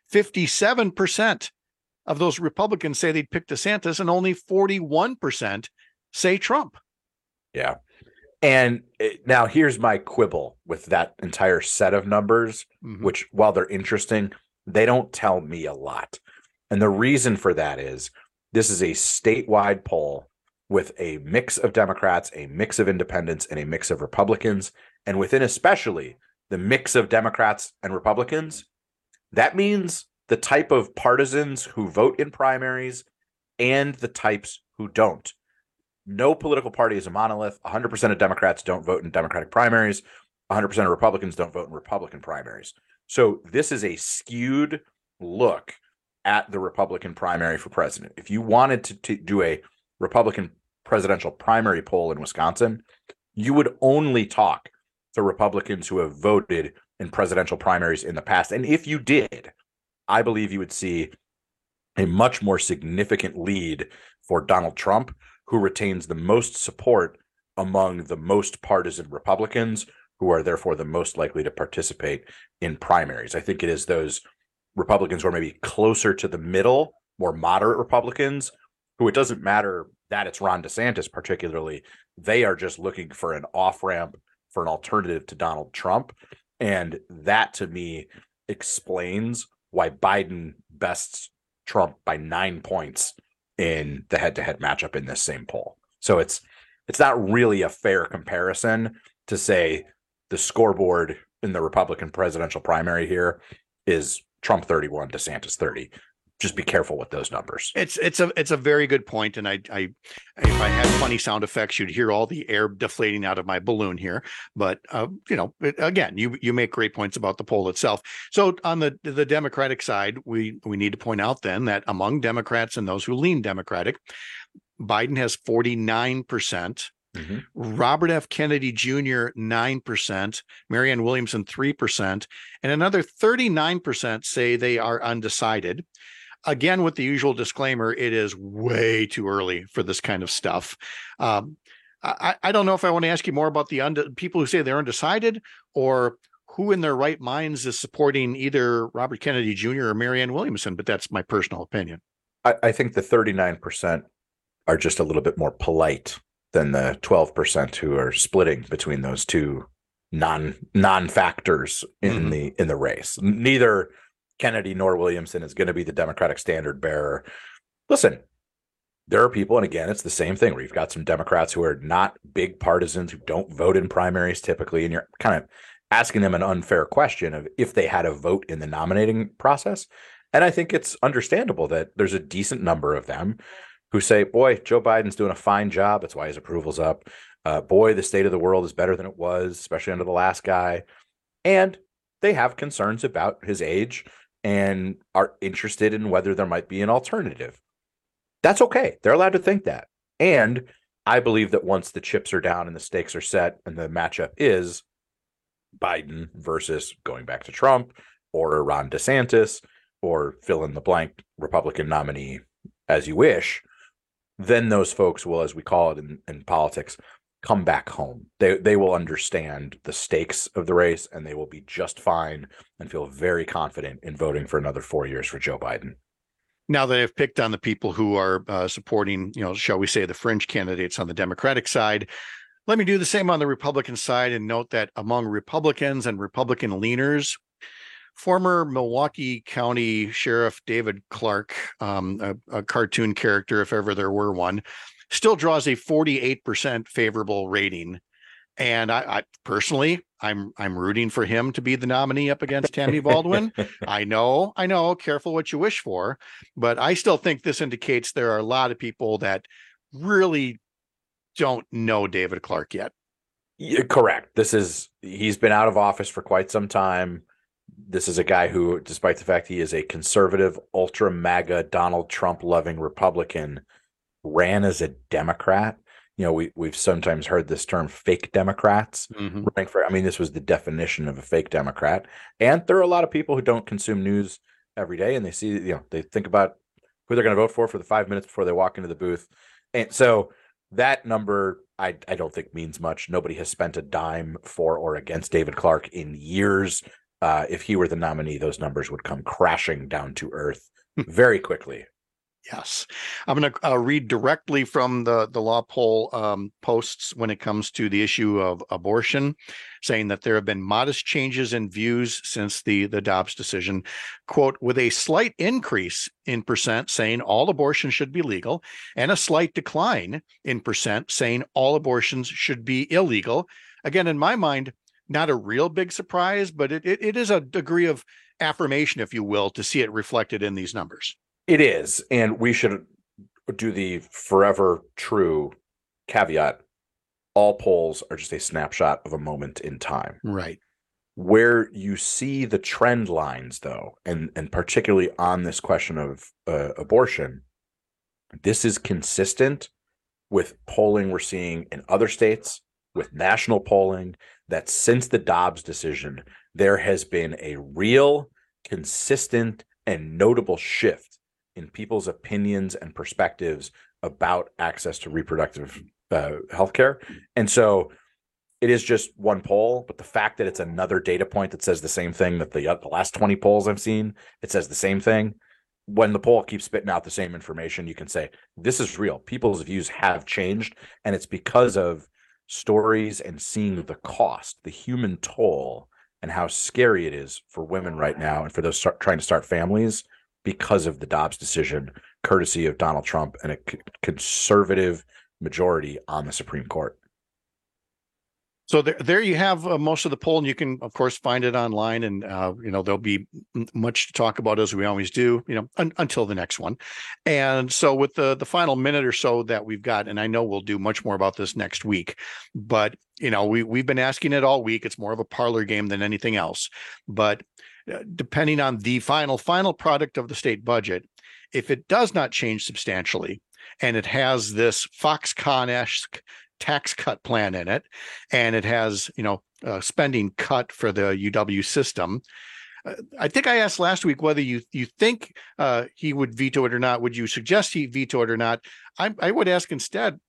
57% of those Republicans say they'd pick DeSantis, and only 41% say Trump. Yeah. And now here's my quibble with that entire set of numbers, which, while they're interesting, they don't tell me a lot. And the reason for that is this is a statewide poll with a mix of Democrats, a mix of independents, and a mix of Republicans. And within especially the mix of Democrats and Republicans, that means the type of partisans who vote in primaries and the types who don't. No political party is a monolith. 100% of Democrats don't vote in Democratic primaries. 100% of Republicans don't vote in Republican primaries. So this is a skewed look at the Republican primary for president. If you wanted to do a Republican presidential primary poll in Wisconsin, you would only talk to Republicans who have voted in presidential primaries in the past. And if you did, I believe you would see a much more significant lead for Donald Trump, who retains the most support among the most partisan Republicans, who are therefore the most likely to participate in primaries. I think it is those Republicans who are maybe closer to the middle, more moderate Republicans, who it doesn't matter that it's Ron DeSantis particularly. They are just looking for an off-ramp, for an alternative to Donald Trump. And that, to me, explains why Biden bests Trump by 9 points in the head-to-head matchup in this same poll. So it's not really a fair comparison to say the scoreboard in the Republican presidential primary here is Trump 31, DeSantis 30. Just be careful with those numbers. It's a very good point, and I if I had funny sound effects, you'd hear all the air deflating out of my balloon here. But again, you make great points about the poll itself. So on the Democratic side, we need to point out then that among Democrats and those who lean Democratic, Biden has 49%. Robert F. Kennedy Jr. 9%, Marianne Williamson 3%, and another 39% say they are undecided. Again, with the usual disclaimer, it is way too early for this kind of stuff. I don't know if I want to ask you more about the people who say they're undecided, or who in their right minds is supporting either Robert Kennedy Jr. or Marianne Williamson, but that's my personal opinion. I think the 39% are just a little bit more polite than the 12% who are splitting between those two non-factors in the race. Neither Kennedy nor Williamson is going to be the Democratic standard bearer. Listen, there are people, and again, it's the same thing where you've got some Democrats who are not big partisans, who don't vote in primaries typically, and you're kind of asking them an unfair question of if they had a vote in the nominating process. And I think it's understandable that there's a decent number of them who say, boy, Joe Biden's doing a fine job. That's why his approval's up. Boy, the state of the world is better than it was, especially under the last guy. And they have concerns about his age and are interested in whether there might be an alternative. That's okay. They're allowed to think that. And I believe that once the chips are down and the stakes are set and the matchup is Biden versus going back to Trump or Ron DeSantis or fill in the blank Republican nominee as you wish, then those folks will, as we call it in politics, come back home. They will understand the stakes of the race, and they will be just fine and feel very confident in voting for another 4 years for Joe Biden. Now that I've picked on the people who are supporting, shall we say, the fringe candidates on the Democratic side, let me do the same on the Republican side and note that among Republicans and Republican leaners, former Milwaukee County Sheriff David Clark, a cartoon character, if ever there were one, still draws a 48% favorable rating. And I personally, I'm rooting for him to be the nominee up against Tammy Baldwin. I know, careful what you wish for, but I still think this indicates there are a lot of people that really don't know David Clark yet. Yeah, correct. He's been out of office for quite some time. This is a guy who, despite the fact he is a conservative, ultra MAGA, Donald Trump loving Republican, ran as a Democrat. We've sometimes heard this term fake Democrats running for. I mean, this was the definition of a fake Democrat. And there are a lot of people who don't consume news every day, and they see, they think about who they're going to vote for the 5 minutes before they walk into the booth. And so that number, I don't think means much. Nobody has spent a dime for or against David Clark in years. If he were the nominee, those numbers would come crashing down to earth very quickly. Yes. I'm going to read directly from the law poll posts when it comes to the issue of abortion, saying that there have been modest changes in views since the Dobbs decision, quote, with a slight increase in percent saying all abortions should be legal and a slight decline in percent saying all abortions should be illegal. Again, in my mind, not a real big surprise, but it is a degree of affirmation, if you will, to see it reflected in these numbers. It is, and we should do the forever true caveat. All polls are just a snapshot of a moment in time. Right. Where you see the trend lines, though, and particularly on this question of abortion, this is consistent with polling we're seeing in other states, with national polling, that since the Dobbs decision, there has been a real, consistent, and notable shift in people's opinions and perspectives about access to reproductive healthcare. And so it is just one poll, but the fact that it's another data point that says the same thing that the last 20 polls I've seen, it says the same thing. When the poll keeps spitting out the same information, you can say, this is real. People's views have changed, and it's because of stories and seeing the cost, the human toll, and how scary it is for women right now and for those trying to start families because of the Dobbs decision, courtesy of Donald Trump and a conservative majority on the Supreme Court. So there you have most of the poll, and you can, of course, find it online. And, there'll be much to talk about, as we always do, until the next one. And so with the final minute or so that we've got, and I know we'll do much more about this next week, but, we've been asking it all week. It's more of a parlor game than anything else. But depending on the final product of the state budget, if it does not change substantially, and it has this Foxconn-esque tax cut plan in it, and it has, spending cut for the UW system. I think I asked last week whether you think he would veto it or not. Would you suggest he veto it or not? I would ask instead,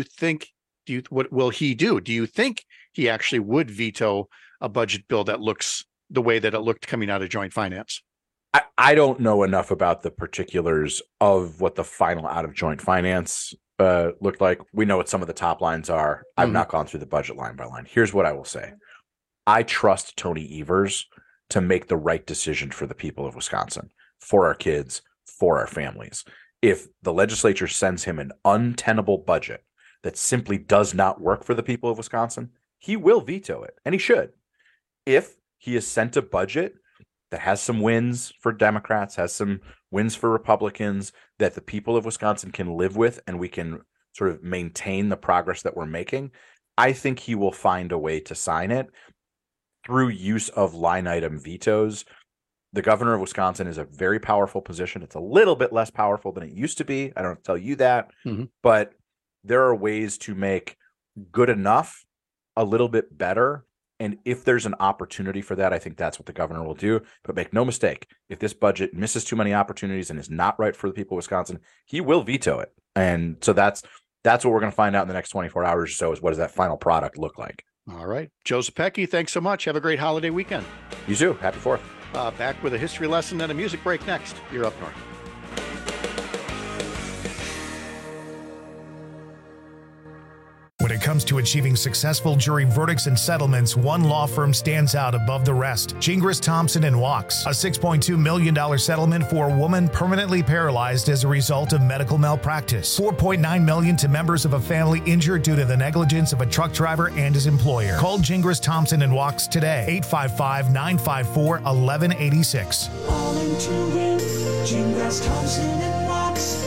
what will he do? Do you think he actually would veto a budget bill that looks the way that it looked coming out of joint finance? I don't know enough about the particulars of what the final out of joint finance looked like. We know what some of the top lines are. I've not gone through the budget line by line. Here's what I will say. I trust Tony Evers to make the right decision for the people of Wisconsin, for our kids, for our families. If the legislature sends him an untenable budget that simply does not work for the people of Wisconsin, he will veto it, and he should. If he is sent a budget that has some wins for Democrats, has some wins for Republicans, that the people of Wisconsin can live with, and we can sort of maintain the progress that we're making, I think he will find a way to sign it through use of line item vetoes. The governor of Wisconsin is a very powerful position. It's a little bit less powerful than it used to be. I don't have to tell you that, but there are ways to make good enough a little bit better. And if there's an opportunity for that, I think that's what the governor will do. But make no mistake, if this budget misses too many opportunities and is not right for the people of Wisconsin, he will veto it. And so that's what we're going to find out in the next 24 hours or so, is what does that final product look like. All right. Joe Zepecki, thanks so much. Have a great holiday weekend. You too. Happy 4th. Back with a history lesson and a music break next. You're Up North. When it comes to achieving successful jury verdicts and settlements, one law firm stands out above the rest. Gingras, Thompson & Wachs. A $6.2 million settlement for a woman permanently paralyzed as a result of medical malpractice. $4.9 million to members of a family injured due to the negligence of a truck driver and his employer. Call Gingras, Thompson & Wachs today. 855-954-1186. All in to win. Gingras, Thompson & Wachs.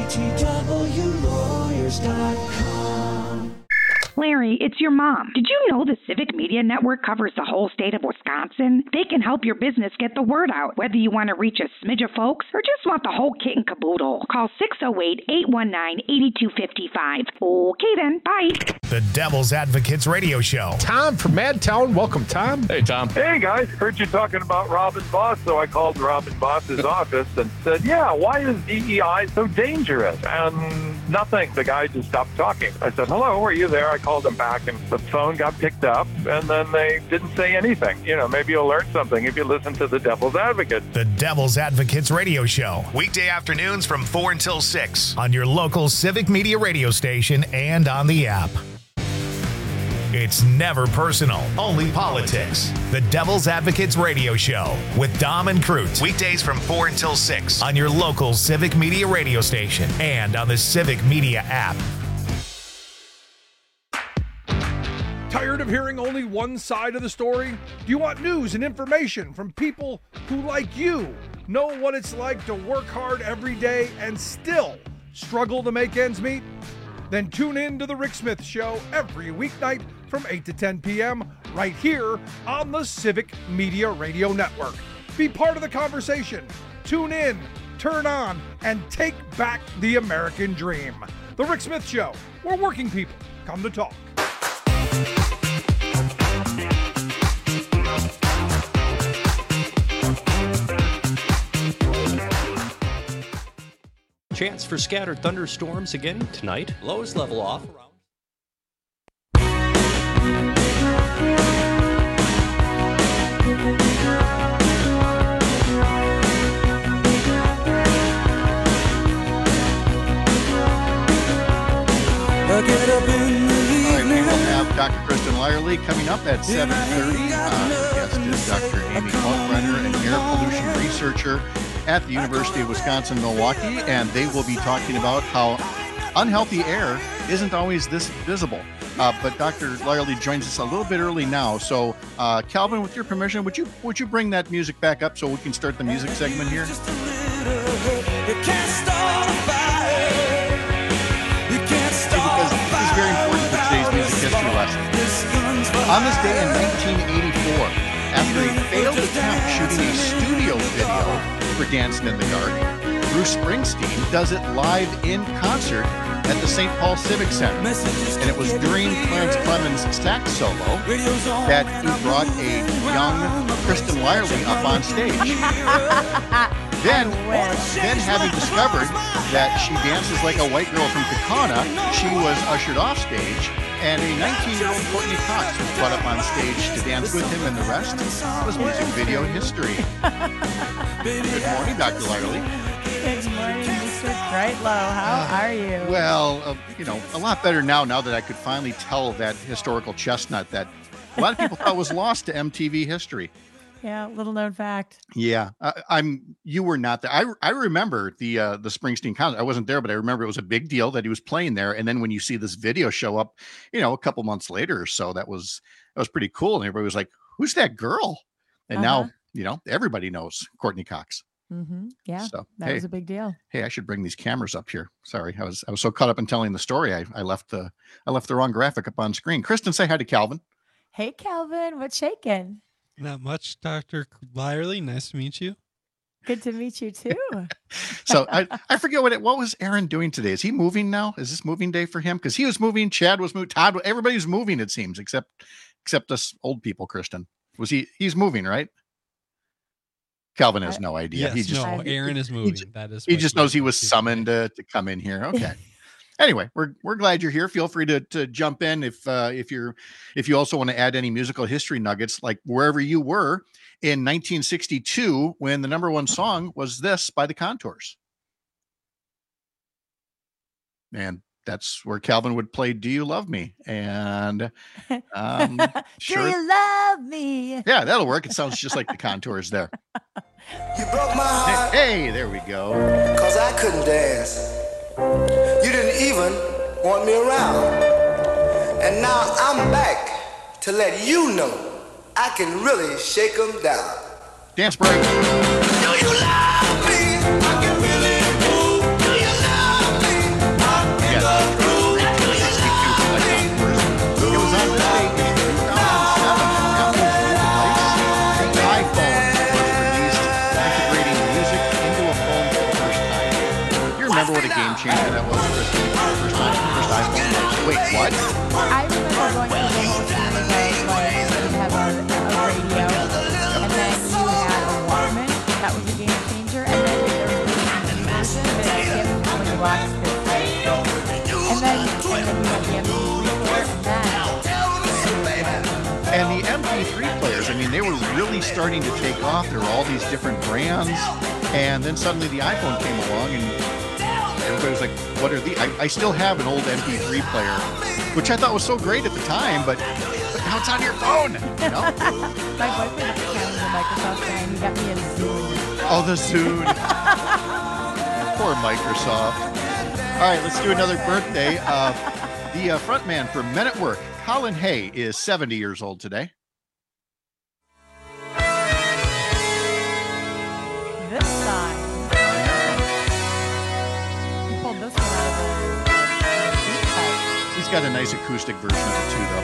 GTWlawyers.com. Larry, it's your mom. Did you know the Civic Media Network covers the whole state of Wisconsin? They can help your business get the word out, whether you want to reach a smidge of folks or just want the whole kit and caboodle. Call 608-819-8255. Okay then, bye. The Devil's Advocates Radio Show. Tom from Madtown. Welcome, Tom. Hey, Tom. Hey, guys. Heard you talking about Robin Boss, so I called Robin Boss's office and said, yeah, why is DEI so dangerous? And nothing. The guy just stopped talking. I said, hello, are you there? I called him back, and the phone got picked up, and then they didn't say anything. You know, maybe you'll learn something if you listen to The Devil's Advocate. The Devil's Advocates Radio Show. Weekday afternoons from 4 until 6 on your local Civic Media radio station and on the app. It's never personal, only politics. The Devil's Advocates Radio Show with Dom and Cruz. Weekdays from 4 until 6 on your local Civic Media radio station and on the Civic Media app. Tired of hearing only one side of the story? Do you want news and information from people who, like you, know what it's like to work hard every day and still struggle to make ends meet? Then tune in to The Rick Smith Show every weeknight from 8 to 10 p.m. right here on the Civic Media Radio Network. Be part of the conversation. Tune in, turn on, and take back the American dream. The Rick Smith Show, where working people come to talk. Chance for scattered thunderstorms again tonight. Lows level off around. We will have Dr. Kristen Lyerly coming up at 7:30. Guest is Dr. Amy Kalkbrenner, an air pollution researcher at the University of Wisconsin-Milwaukee, and they will be talking about how unhealthy air isn't always this visible. But Dr. Lyerly joins us a little bit early now. So, Calvin, with your permission, would you bring that music back up so we can start the music segment here? Because this is very important for today's music history lesson. On this day in 1984, after a failed attempt shooting a studio video for Dancing in the Dark, Bruce Springsteen does it live in concert at the St. Paul Civic Center. And it was during Clarence Clemens' sax solo that he brought a young Kristen Lyerly up on stage. Then having discovered that she dances like a white girl from Kakana, she was ushered off stage, and a 19-year-old Courtney Cox was brought up on stage to dance with him, and the rest was music video history. Good morning, Dr. Lyerly. Good morning, Mr. Greitlow. How are you? Well, a lot better now that I could finally tell that historical chestnut that a lot of people thought was lost to MTV history. Yeah, little known fact. Yeah, you were not there. I remember the Springsteen concert. I wasn't there, but I remember it was a big deal that he was playing there. And then when you see this video show up, a couple months later or so, that was pretty cool. And everybody was like, "Who's that girl?" And now everybody knows Courtney Cox. Mm-hmm. Yeah, so, that was a big deal. Hey, I should bring these cameras up here. Sorry, I was so caught up in telling the story, I left the wrong graphic up on screen. Kristen, say hi to Calvin. Hey, Calvin, what's shaking? Not much, Dr. Lyerly. Nice to meet you. Good to meet you too. So I forget what was Aaron doing today. Is he moving now? Is this moving day for him? Because he was moving, Chad was moving, Todd, everybody's moving, it seems, except us old people. Kristen, he's moving, right? Calvin has no idea. Yes, Aaron is moving. He just knows he was summoned to come in here. Okay. Anyway, we're glad you're here. Feel free to jump in if you also want to add any musical history nuggets, like wherever you were in 1962 when the number one song was this by the Contours. And that's where Calvin would play "Do You Love Me?" and Do you love me? Yeah, that'll work. It sounds just like the Contours there. You broke my heart. Hey, there we go. 'Cause I couldn't dance. You didn't even want me around. And now I'm back to let you know I can really shake them down. Dance break. Do you love me? I can really move. Do you love me? I'm in the groove. Do you love me? It was on this date in 2007 Apple device, the iPhone, was released integrating music into a phone for the first time. Your remember what a game changer that was, Kristen? First iPhone? Wait, what? I remember going through the whole series of like you'd have a radio, and then you had a Walkman. That was a game changer, and then there was a version that skipped when you watched this thing. And then you had the MP3 player, and the MP3 players, I mean, they were really starting to take off. There were all these different brands, and then suddenly the iPhone came along, and everybody was like, what are these? I still have an old MP3 player, which I thought was so great at the time, but now it's on your phone, you know? My boyfriend at the time was a Microsoft guy, and he got me a Zune. Oh, the Zune. Poor Microsoft. All right, let's do another birthday. The frontman for Men at Work, Colin Hay, is 70 years old today. This song. He pulled this one out of the deep cut. He's got a nice acoustic version of it too,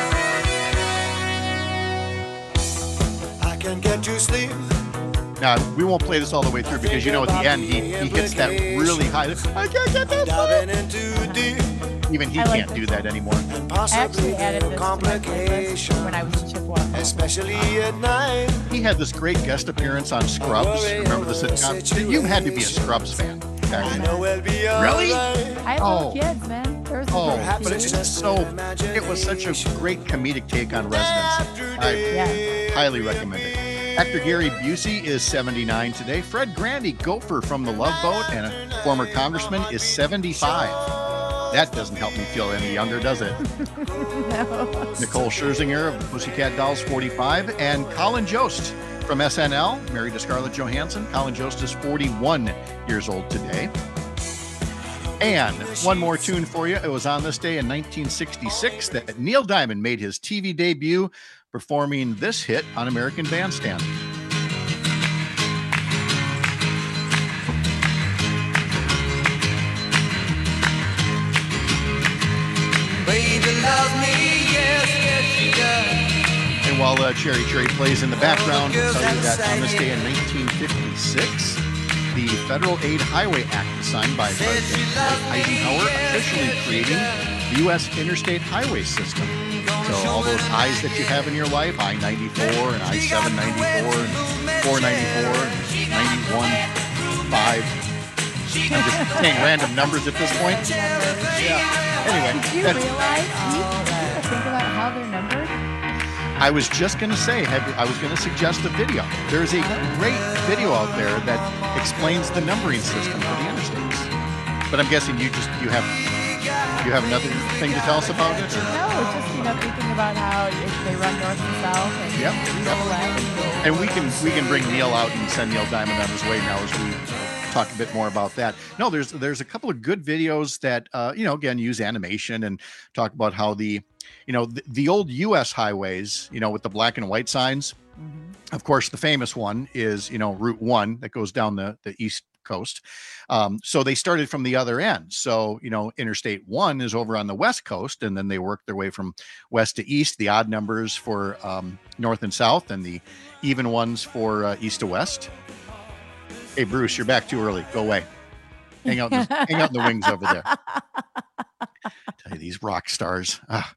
though. I can get you sleep. Now, we won't play this all the way through because, you know, at the end, he hits that really high. I can't get that. Even he can't do that anymore. I actually added this to my playlist when I was in Chippewa. Especially at night. He had this great guest appearance on Scrubs. Remember the sitcom? You had to be a Scrubs fan back then. Really? I love kids, man. But it's just so, it was such a great comedic take on Residence. I highly recommend it. Actor Gary Busey is 79 today. Fred Grandy, gopher from The Love Boat and a former congressman, is 75. That doesn't help me feel any younger, does it? No. Nicole Scherzinger of the Pussycat Dolls, 45. And Colin Jost from SNL, married to Scarlett Johansson. Colin Jost is 41 years old today. And one more tune for you. It was on this day in 1966 that Neil Diamond made his TV debut, performing this hit on American Bandstand. Baby loves me, yes, she does. And while Cherry Cherry plays in the background, I'll tell you that on this day in 1956, the Federal Aid Highway Act, signed by President Dwight Eisenhower, officially creating the U.S. interstate highway system. So all those I's that you have in your life, I-94 and I-794 and 494 and 91, 5. I'm just saying random numbers at this point. Yeah. Anyway. Did you realize, think about how they're numbered? I was just going to say, I was going to suggest a video. There's a great video out there that explains the numbering system for the interstates. But I'm guessing you have another thing to tell us about it? Or? No, just thinking about how they run north and south and left. And we can bring Neil out and send Neil Diamond on his way now as we talk a bit more about that. No, there's a couple of good videos that again use animation and talk about how the old U.S. highways, with the black and white signs. Mm-hmm. Of course, the famous one is Route 1 that goes down the east coast. So they started from the other end. So, Interstate 1 is over on the west coast, and then they work their way from west to east, the odd numbers for north and south, and the even ones for east to west. Hey, Bruce, you're back too early. Go away. Hang out in the wings over there. Tell you, these rock stars.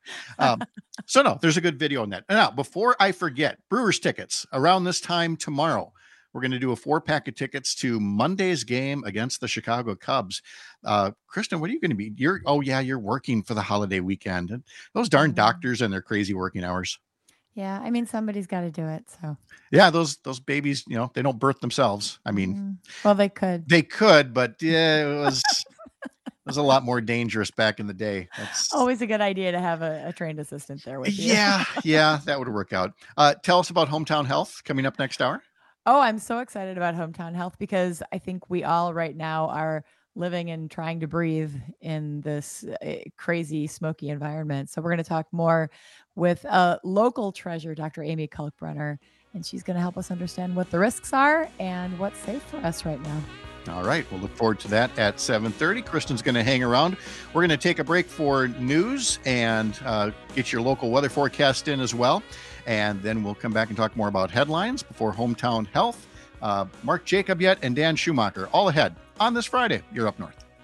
So no, there's a good video on that. Now, before I forget, Brewers tickets around this time tomorrow. We're going to do a 4-pack of tickets to Monday's game against the Chicago Cubs. Kristen, what are you going to be? You're working for the holiday weekend. And those darn doctors and their crazy working hours. Yeah, I mean, somebody's got to do it. So yeah, those babies, they don't birth themselves. I mean, well, they could, but yeah, it was a lot more dangerous back in the day. That's always a good idea to have a trained assistant there with you. Yeah, that would work out. Tell us about Hometown Health coming up next hour. Oh, I'm so excited about Hometown Health because I think we all right now are living and trying to breathe in this crazy, smoky environment. So we're going to talk more with a local treasure, Dr. Amy Kalkbrenner, and she's going to help us understand what the risks are and what's safe for us right now. All right. We'll look forward to that at 7:30. Kristen's going to hang around. We're going to take a break for news and get your local weather forecast in as well. And then we'll come back and talk more about headlines before Hometown Health. Mark Jacob and Dan Schumacher all ahead on this Friday. You're Up North.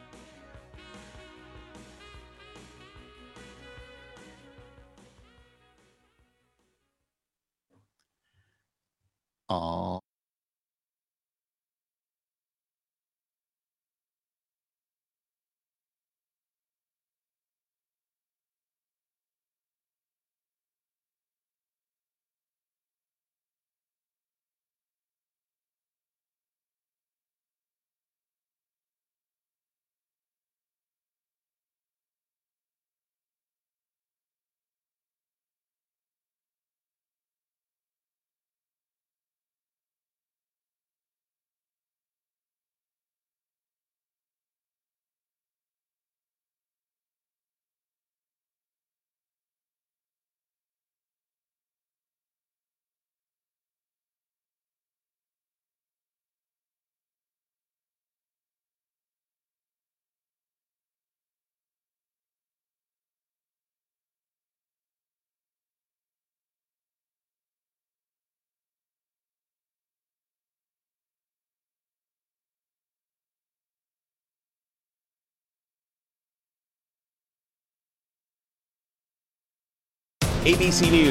ABC News.